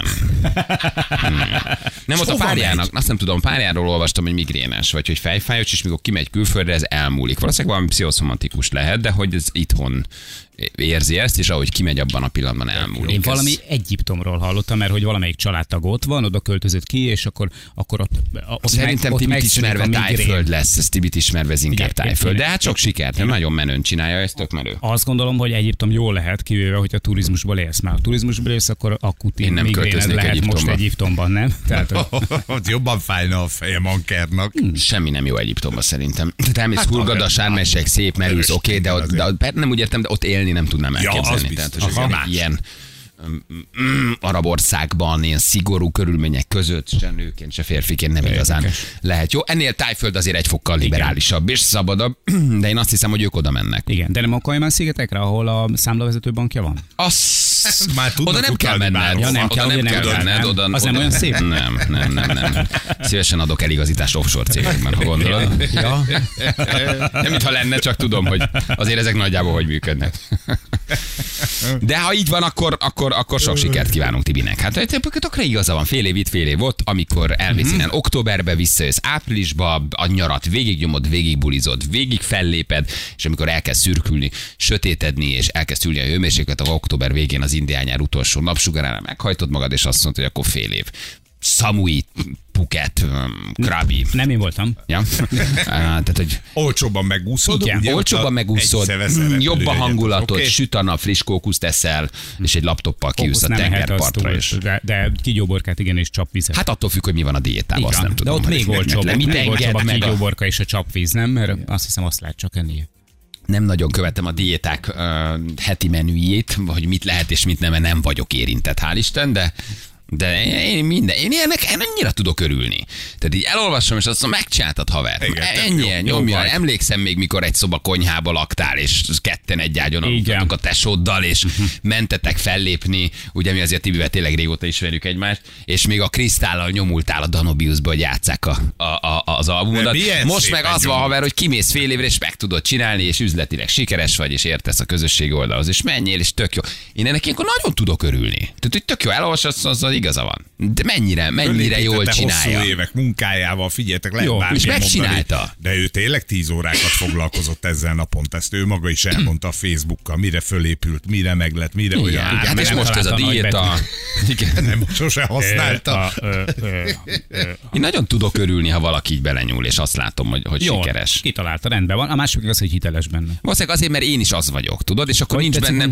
Nem, ott a párjának, azt nem tudom, párjáról olvastam, hogy migrénes, vagy hogy fejfájos, és mikor kimegy külföldre, ez elmúlik. Valószínűleg valami pszichoszomatikus lehet, de hogy ez itthon érzi ezt, és ahogy kimegy, abban a pillanatban elmúlik.
Én valami Egyiptomról hallottam, mert hogy valamelyik családtag ott van, oda költözött ki, és akkor ott
szerintem Tibit ismerve Tájföld lesz, ez Tibit ismerve ez inkább Tájföld. De hát sok sikert, nem nagyon menőn csinálja, ez tök menő.
Azt gondolom, hogy Egyiptom jól lehet, kivéve, hogy a turizmusból élsz. Már a turizmusból élsz, akkor akut migréned lehet Egyiptomba. Most Egyiptomban, nem? Tehát,
ott jobban fájna a fejem Ankernak.
Semmi nem jó Egyiptomban szerintem. Tehát elmész Hurgada, a Sármesek, szép, merülsz, oké, de nem úgy értem, de ott élni nem tudnám elképzelni. Tehát ilyen arab országban, ilyen szigorú körülmények között se nőként, se férfiként nem igazán lehet jó. Ennél Tájföld azért egy fokkal liberálisabb és szabadabb, de én azt hiszem, hogy ők oda mennek.
Igen, de nem a Kajmán-szigetekre, ahol a számlavezető bankja van?
Oda nem kell menned.
Az nem olyan szép?
Nem. Szívesen adok eligazítást offshore cégekben, ha gondolod.
Ja.
Nem mintha lenne, csak tudom, hogy azért ezek nagyjából hogy működnek. De ha így van, akkor sok sikert kívánunk Tibinek. Hát tökre igaza van, fél év volt, amikor elmész innen októberbe, visszajössz áprilisba, a nyarat végignyomod, végigbulizod, végig felléped, és amikor elkezd szürkülni, sötétedni, és elkezd ülni a hőmérséklet, akkor október végén az indiánnyár utolsó napsugáránál meghajtod magad, és azt mondod, hogy akkor fél év. Samui, Phuket, Krabi.
Nem én voltam.
Ja? Tehát, hogy
olcsóbban megúszod.
Igen, olcsóbban megúszod, jobb a hangulatod, süt a nap, friss kókuszt eszel, és egy laptoppal kiűsz a tengerpartra is.
De kígyóborkát igen, és csapvizet.
Hát attól függ, hogy mi van a diétában, azt nem tudom.
De ott még olcsóbb a kígyóborka és a csapvíz, nem? Mert azt hiszem, azt lehet csak enni.
Nem nagyon követem a diéták heti menüjét, hogy mit lehet és mit nem vagyok érintett, hál' Isten, de én ennek annyira tudok örülni. Tehát így elolvasom, és azt mondom, megcsináltad, haver. Ennyien nyomja. Emlékszem még, mikor egy szoba konyhába laktál, és ketten egy ágyon aludtatok a tesóddal, és mentetek fellépni, ugye mi azért Tibivel tényleg régóta ismerjük egymást, és még a Krisztállal nyomultál a Danubiusba, hogy játsszák az albumodat. Most meg az van, haver, hogy kimész fél évre, és meg tudod csinálni, és üzletileg sikeres vagy, és értesz a közösségi oldalhoz, és menjél, és tök jó. Én ennek ilyenkor nagyon tudok örülni. Tehát, hogy tök jó, elolvasod, az igaza van. De mennyire jól csinálja.
Hosszú évek munkájával, figyeljetek, lehet
jó, és megcsinálta.
Mondani, de ő tényleg 10 órákat foglalkozott ezzel naponta. Ezt ő maga is elmondta a Facebookkal, mire fölépült, mire meglett, mire olyan.
Hát és most ez a diéta.
Nem, sose használta.
Én nagyon tudok örülni, ha valaki így belenyúl, és azt látom, hogy jó, sikeres.
Kitalálta, rendben van. A másik az, hogy hiteles benne.
Valószínűleg azért, mert én is az vagyok, tudod, és akkor nincs bennem.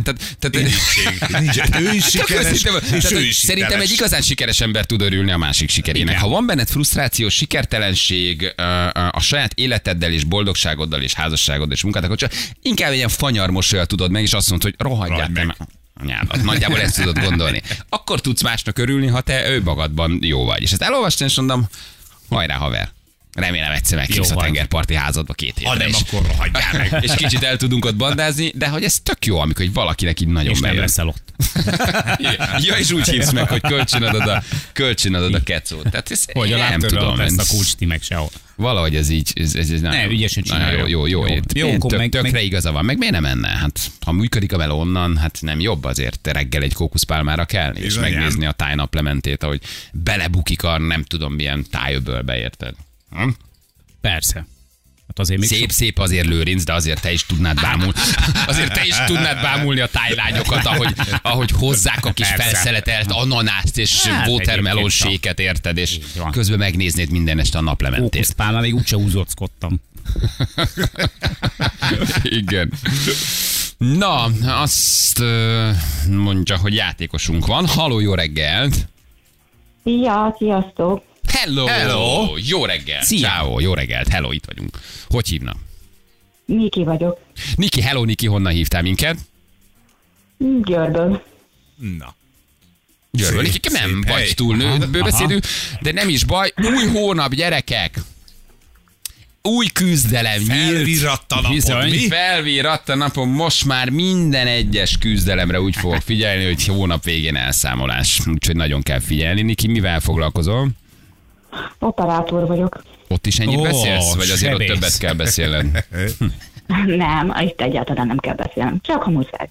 Ő is sikeres, és ő is
szerintem egy igazán sikeres ember tud örülni a másik sikerének. Igen. Ha van benned frusztráció, sikertelenség a saját életeddel és boldogságoddal és házasságoddal és munkáddal kapcsolatban, inkább egy ilyen fanyar mosolyal tudod meg, és azt mondod, hogy rohadjál te nyálat. Nagyjából ezt tudod gondolni. Akkor tudsz másnak örülni, ha te ő magadban jó vagy. És ezt elolvastam, és mondom, hajrá haver. Remélem egyszer meghívsz a tengerparti házadba 2 hétre.
Ha nem, akkor rohadjál meg.
És kicsit el tudunk ott bandázni, de hogy ez tök jó, amikor valakinek így nagyon bejön.
És nem leszel ott.
Ja, és úgy hívsz meg, hogy kölcsönadod a kecót. Tehát ez
hogy a
nem tudom.
Ezt a kulcs ti meg sehol.
Valahogy ez így. Ez
nem, ügyesen csinálja.
Jó. Tökre igaza van. Meg miért nem menne? Hát, ha működik a meló onnan, hát nem jobb azért reggel egy kókuszpálmára kelni, és megnézni a tájnaplementét, ahogy belebukik a nem tudom milyen tájöbölbe, érted?
Persze. Hát azért még
szép azért Lőrinc, de azért te is tudnád bámulni. Azért te is tudnád bámulni a tájlányokat, ahogy hozzák a kis felszeletelt ananászt és watermelon séket, érted, és közben megnéznéd minden este a naplementét.
Kókuszpálma, még úgyse húzockodtam.
Igen. Na, azt mondja, hogy játékosunk van. Halló, jó reggelt!
Ja, sziasztok.
Hello! Jó reggelt! Ciao, jó reggelt! Hello, itt vagyunk. Hogy hívnak?
Niki vagyok.
Niki, hello Niki, honnan hívtál minket?
Győrből.
Na.
Győrből.
Szép,
Niki, nem
szép
vagy
hely.
túl nőbeszédű, de nem is baj. Új hónap, gyerekek! Új küzdelem nyílt.
Felvirratt a napod,
Bizony.
mi?
Felvirratt a napon, most már minden egyes küzdelemre úgy fogok figyelni, hogy hónap végén elszámolás. Úgyhogy nagyon kell figyelni. Niki, mivel foglalkozol?
Operátor vagyok.
Ott is ennyit
Ó,
beszélsz? Vagy azért ott
sebész.
többet kell beszélned?
Nem, itt egyáltalán nem kell beszélnem. Csak ha muszáj.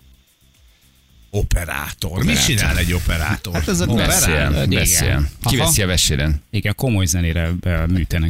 Operátor. Mit csinál egy operátor?
Hát ez a
Beszél. Ki veszi a veséren?
Igen, komoly zenére műtenek.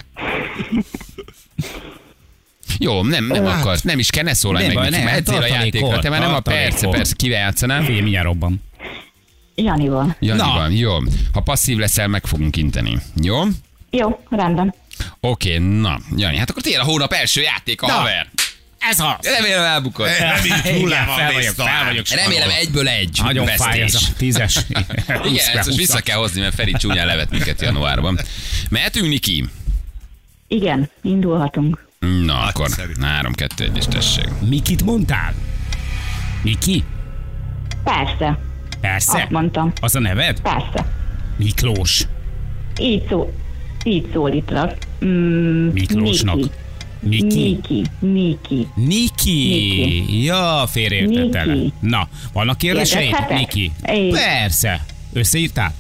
Jó, nem akarsz, nem is kell, ne szólalj
Nem
meg,
baj,
Niki,
nem,
mert edzél a
tartalékol,
játékra. Te már nem a perce,
tartalékol.
persze, kivel játszanál?
Fél mindjárt robban.
Janival.
Janival, jó. Ha passzív leszel, meg fogunk inteni. Jó?
Jó, rendben.
Oké, na, Jani, hát akkor tél a hónap első játéka, haver.
Ez az!
Remélem elbukod.
Reméljük nullával
fel
mész
vagyok.
Remélem egyből egy
Nagyon fáj ez a
vesztés.
10-es.
Igen, ezt most vissza kell hozni, mert Feri csúnyán levet minket januárban. Mehetünk, Niki?
Igen, indulhatunk.
Na, akkor
Nagyszerű.
3-2-1 és tessék.
Mikit mondtál? Miki?
Persze.
Persze.
Azt mondtam.
Az a neved?
Persze.
Miklós.
Így szólítlak.
Miklósnak. Miki.
Niki.
Niki. Ja, félreértettem.
Niki.
Na, vannak kérdéseid?
Érdethetek?
Niki.
Én.
Persze. Összeírtál?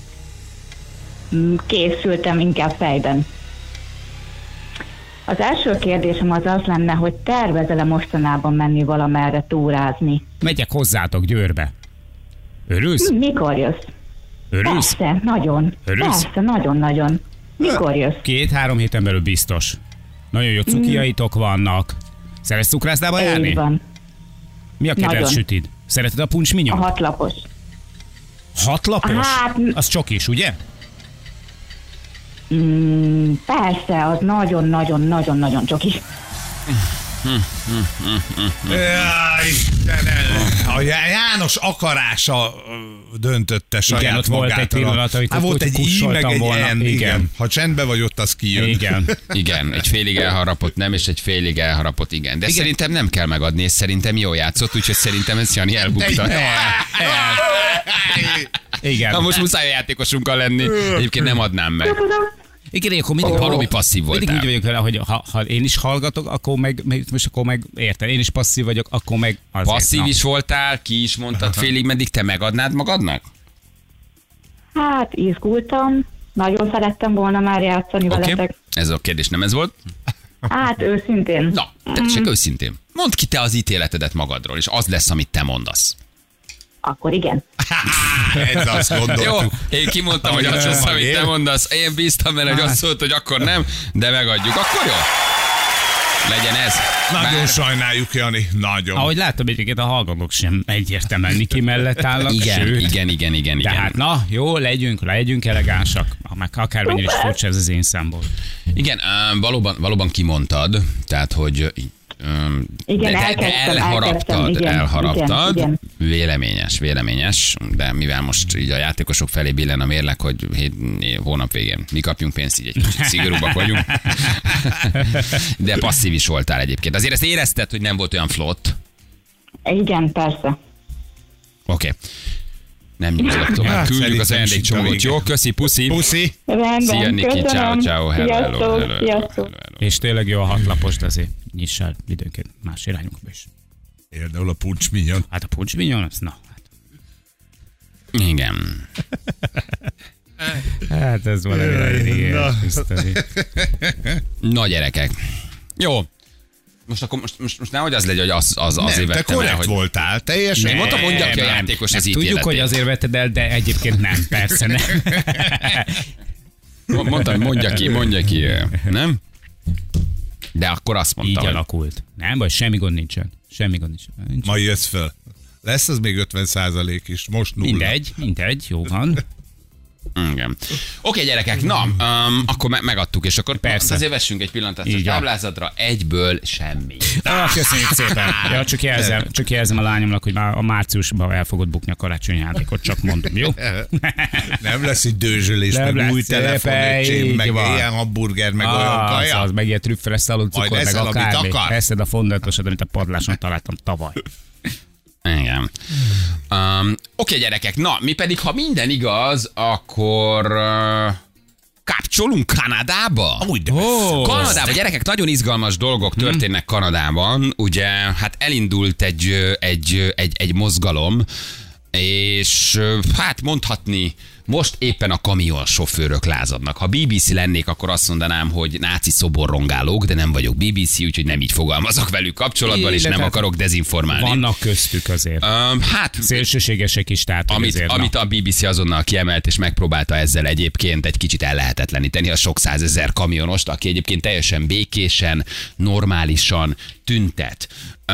Készültem inkább fejben. Az első kérdésem az lenne, hogy tervezel-e mostanában menni valamerre túrázni?
Megyek hozzátok Győrbe. Örülsz?
Mikor jössz?
Örülsz?
Persze, nagyon.
Örülsz?
Persze, nagyon-nagyon. Mikor jössz?
2-3 héten belül biztos. Nagyon jó cukiaitok vannak. Szeretsz cukrászdába járni?
Így van.
Mi a kedvenc
Nagyon.
sütid? Szereted a puncs
A
minyom?
6 lapos.
6 lapos?
Hát-
Az csokis, ugye?
Persze, az nagyon-nagyon-nagyon-nagyon csoki.
Jaj, Istenem. A János akarása döntötte saját
Igen, ott volt
magát.
egy pillanat, amikor
Hát volt egy í, meg
kussoltam
egy
volna.
en.
Igen.
Igen. Ha csendben vagy ott, az kijön.
Igen.
Igen, egy félig elharapott nem, és egy félig elharapott igen. De szerintem nem kell megadni, és szerintem jól játszott, úgyhogy szerintem ezt Jani elbukta.
Igen.
Na most muszáj a játékosunkkal lenni. Egyébként nem adnám meg.
Igen, akkor mindig
Valami passzív
mindig
voltál.
úgy vagyok vele, hogy ha én is hallgatok, akkor meg érted, én is passzív vagyok, akkor meg azért.
Passzív is voltál, ki is mondtad félig, meddig te megadnád magadnak?
Hát, izgultam. Nagyon szerettem volna már játszani
Oké,
veletek.
ez a kérdés nem ez volt.
Hát, őszintén.
Na, te csak őszintén. Mondd ki te az ítéletedet magadról, és az lesz, amit te mondasz.
Akkor igen.
Ez azt
Jó,
gondoltuk.
én kimondtam, hogy az lesz, amit te mondasz. Én bíztam benne, hogy azt szólt, hogy akkor nem, de megadjuk. Akkor jó. Legyen ez.
Nagyon sajnáljuk, Jani. Nagyon.
Ahogy láttam, egyébként a hallgatók sem egyértelműen Niki mellett állnak,
Igen,
sőt.
igen.
Tehát na, jó, legyünk elegánsak. Meg akármennyire is furcsa ez az én számból.
Igen, valóban kimondtad, tehát, hogy
Igen,
de
elkezdtem,
elharaptad.
igen.
Véleményes, de mivel most így a játékosok felé billen a mérleg, hogy hónap végén mi kapjunk pénzt, így egy kicsit szigorúbbak vagyunk. De passzív is voltál egyébként. Azért ezt érezted, hogy nem volt olyan flott.
Igen, persze.
Oké. Nem nyújtok tovább.
Hát,
Küldjük az
szerintem
ajándékcsomót.
sikerült.
Jó, köszi, puszi.
Puszi.
Rendben,
Szia, Niki,
köszönöm.
ciao, hello.
Sziasztok.
És tényleg jó a 6 lapos, de azért nyissál időnként más irányokba is.
Például a puncs minyon.
Hát a puncs minyon, az na.
Igen.
Hát ez valami régen.
Na gyerekek. Jó. Most akkor most nehogy az legyen, hogy azért
Nem, te
vettem el,
korrekt
hogy...
voltál. Teljesen.
Én mondtam, mondja ki a
Nem,
játékos
nem,
az
tudjuk,
ítéletét.
hogy azért vetted el, de egyébként nem, persze nem.
Mondtam, hogy mondja ki. Nem? De akkor azt
Így
mondtam, hogy
alakult. Nem baj, semmi gond nincsen. Semmi gond nincsen.
Ma jössz föl. Lesz az még 50% is. Most nulla.
Mindegy, jó van.
Igen. Oké, gyerekek, na, akkor megadtuk, és akkor
Persze.
azért vessünk egy pillantást a táblázatra, egyből semmi.
Köszönjük szépen. Ja, csak jelzem a lányomnak, hogy már a márciusban el fogod bukni a karácsonyi játékot, csak mondom, jó?
Nem lesz itt dőzsölés,
Nem
meg
lesz,
új telefonöcsém, meg
van.
ilyen hamburger, meg olyan kaja.
Az, meg ilyen trüffel cukor, meg
eszel, amit
akármi.
akar.
Eszed a fondantosat, amit a padláson találtam tavaly.
Igen. Oké, gyerekek, na, mi pedig, ha minden igaz, akkor kapcsolunk Kanadába. Kanadában, gyerekek, nagyon izgalmas dolgok történnek Kanadában. Ugye, hát elindult egy mozgalom, és hát mondhatni, most éppen a kamionsofőrök lázadnak. Ha BBC lennék, akkor azt mondanám, hogy náci szoborrongálók, de nem vagyok BBC, úgyhogy nem így fogalmazok velük kapcsolatban, és nem akarok dezinformálni.
Vannak köztük azért.
Hát
szélsőségesek is, tehát
amit a BBC azonnal kiemelt, és megpróbálta ezzel egyébként egy kicsit ellehetetleníteni a sok százezer kamionost, aki egyébként teljesen békésen, normálisan tüntet.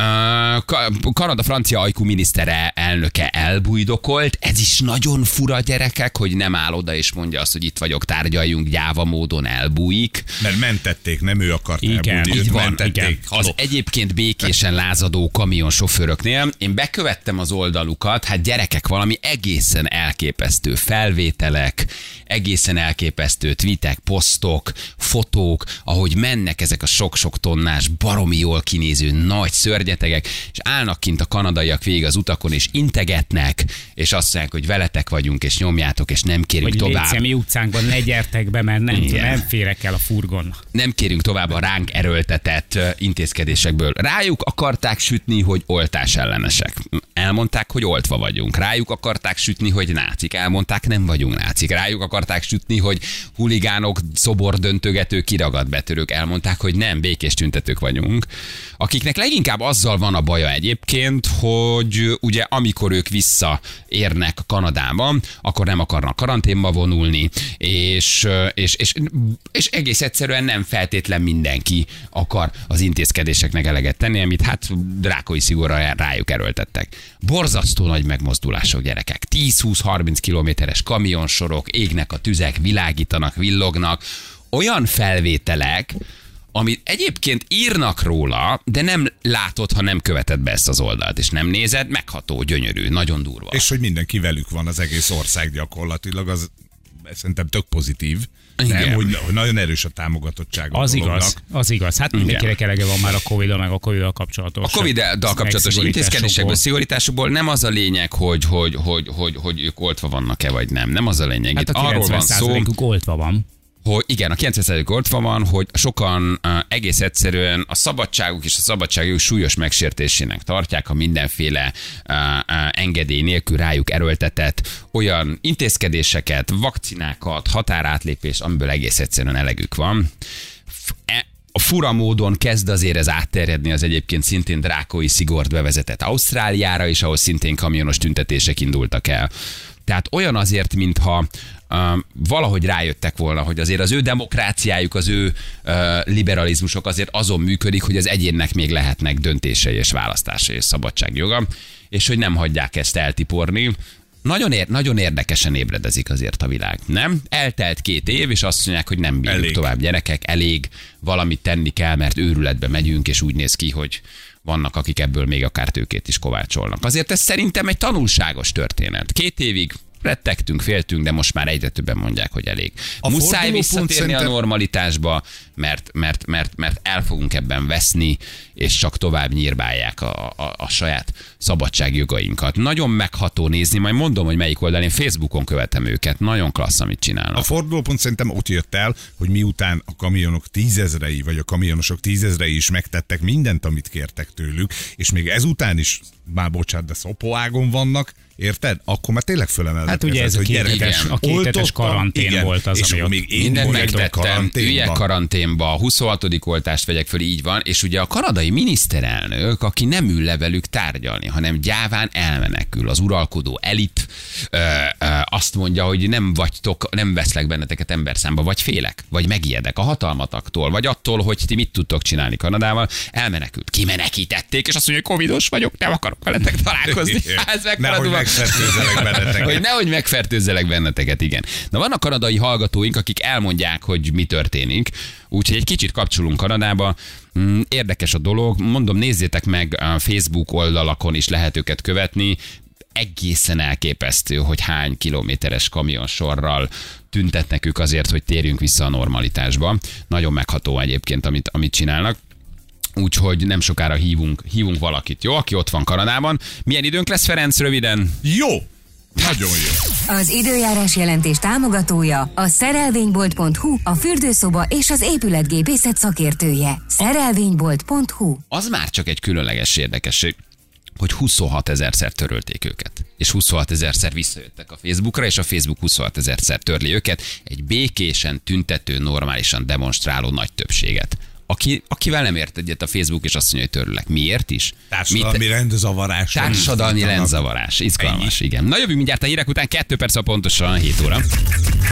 Kanada francia ajkú minisztere elnöke elbújdokolt. Ez is nagyon fura, gyerekek, hogy nem áll oda és mondja azt, hogy itt vagyok, tárgyaljunk, gyáva módon elbújik.
Mert mentették, nem ő akart elbújni, őt mentették.
Az egyébként békésen lázadó kamionsofőröknél én bekövettem az oldalukat, hát gyerekek, valami egészen elképesztő felvételek, egészen elképesztő tweetek, posztok, fotók, ahogy mennek ezek a sok-sok tonnás, baromi jól kinéző nagy szörnyetegek, és állnak kint a kanadaiak végig az utakon, és integetnek, és azt mondják, hogy veletek vagyunk, és nyomjátok, és nem kérünk
hogy
tovább.
Hogy mi utcánkban ne gyertek be, mert nem férek el a furgon.
Nem kérünk tovább a ránk erőltetett intézkedésekből. Rájuk akarták sütni, hogy oltás ellenesek. Elmondták, hogy oltva vagyunk. Rájuk akarták sütni, hogy nácik. Elmondták, nem vagyunk nácik. Rájuk akarták sütni, hogy huligánok, szobordöntögetők, kiragadbetörők. Elmondták, hogy nem, békés tüntetők vagyunk. Akiknek leginkább azzal van a baja egyébként, hogy ugye amikor ők visszaérnek Kanadába, akkor nem akarnak karanténba vonulni, és egész egyszerűen nem feltétlen mindenki akar az intézkedéseknek eleget tenni, amit hát drákói szigorral rájuk erőltettek. Borzasztó nagy megmozdulások, gyerekek. 10-20-30 kilométeres kamionsorok, égnek a tüzek, világítanak, villognak. Olyan felvételek, amit egyébként írnak róla, de nem látod, ha nem követed be ezt az oldalt, és nem nézed, megható, gyönyörű, nagyon durva.
És hogy mindenki velük van, az egész ország gyakorlatilag, az szerintem tök pozitív. Nem, hogy nagyon erős a támogatottság.
Az igaz. Hát mindenkinek elege van már a Covid-dal, meg a Covid-dal kapcsolatos.
A Covid-dal kapcsolatos intézkedésekből, szigorításokból nem az a lényeg, hogy ők oltva vannak-e, vagy nem. Nem az a lényeg.
Hát a 90%-uk oltva van.
Hogy igen, a 90% oltva van, hogy sokan egész egyszerűen a szabadságuk és a szabadságuk súlyos megsértésének tartják, ha mindenféle engedély nélkül rájuk erőltetett olyan intézkedéseket, vakcinákat, határátlépést, amiből egész egyszerűen elegük van. A fura módon kezd azért ez átterjedni az egyébként szintén drákói szigort bevezetett Ausztráliára is, ahol szintén kamionos tüntetések indultak el. Tehát olyan azért, mintha valahogy rájöttek volna, hogy azért az ő demokráciájuk, az ő liberalizmusok azért azon működik, hogy az egyénnek még lehetnek döntései és választásai és szabadságjoga, és hogy nem hagyják ezt eltiporni. Nagyon érdekesen ébredezik azért a világ, nem? Eltelt 2 év, és azt mondják, hogy nem bírjuk tovább, gyerekek, elég, valamit tenni kell, mert őrületbe megyünk, és úgy néz ki, hogy vannak, akik ebből még akár tőkét is kovácsolnak. Azért ez szerintem egy tanulságos történet. 2 évig rettegtünk, féltünk, de most már egyre többen mondják, hogy elég. Muszáj visszatérni a normalitásba, mert el fogunk ebben veszni, és csak tovább nyírbálják a saját szabadságjogainkat. Nagyon megható nézni, majd mondom, hogy melyik oldalon, én Facebookon követem őket, nagyon klassz, amit csinálnak.
A fordulópont szerintem ott jött el, hogy miután a kamionok 10 000-ei, vagy a kamionosok 10 000-ei is megtettek mindent, amit kértek tőlük, és még ezután is, már bocsánat, de szopóágon vannak, érted? Akkor már tényleg fölemelnek.
Hát ugye ez a 2 hetes karantén volt az, ami
még én
mindent megtettem, üljek karanténba, 26. oltást vegyek föl, így van, és ugye a kanadai miniszterelnök, aki nem ül le velük tárgyalni, hanem gyáván elmenekül. Az uralkodó elit azt mondja, hogy nem veszlek benneteket emberszámba, vagy félek, vagy megijedek a hatalmataktól, vagy attól, hogy ti mit tudtok csinálni Kanadával. Elmenekült, kimenekítették, és azt mondja, hogy covidos vagyok, nem akarok veletek találkozni.
Nehogy megfertőzzelek benneteket.
Hogy nehogy megfertőzzelek benneteket, igen. Na vannak kanadai hallgatóink, akik elmondják, hogy mi történik, úgyhogy egy kicsit kapcsolunk Kanadába. Érdekes a dolog, mondom, nézzétek meg, a Facebook oldalakon is lehet őket követni. Egészen elképesztő, hogy hány kilométeres kamionsorral tüntetnek ők azért, hogy térjünk vissza a normalitásba. Nagyon megható egyébként, amit csinálnak. Úgyhogy nem sokára hívunk valakit, jó? Aki ott van Kanadában. Milyen időnk lesz, Ferenc, röviden?
Jó! Nagyon jó.
Az időjárás jelentés támogatója a szerelvénybolt.hu, a fürdőszoba és az épületgépészet szakértője. Szerelvénybolt.hu.
Az már csak egy különleges érdekesség, hogy 26 000-szer törölték őket. És 26 000-szer visszajöttek a Facebookra, és a Facebook 26 000-szer törli őket. Egy békésen, tüntető, normálisan demonstráló nagy többséget. Akivel nem ért egyet a Facebook, és azt mondja, hogy törlek. Miért is?
Társadalmi rendzavarás.
Társadalmi rendzavarás. Izgalmas, igen. Na jövünk mindjárt a hírek után, 2 perc pontosan 7 óra.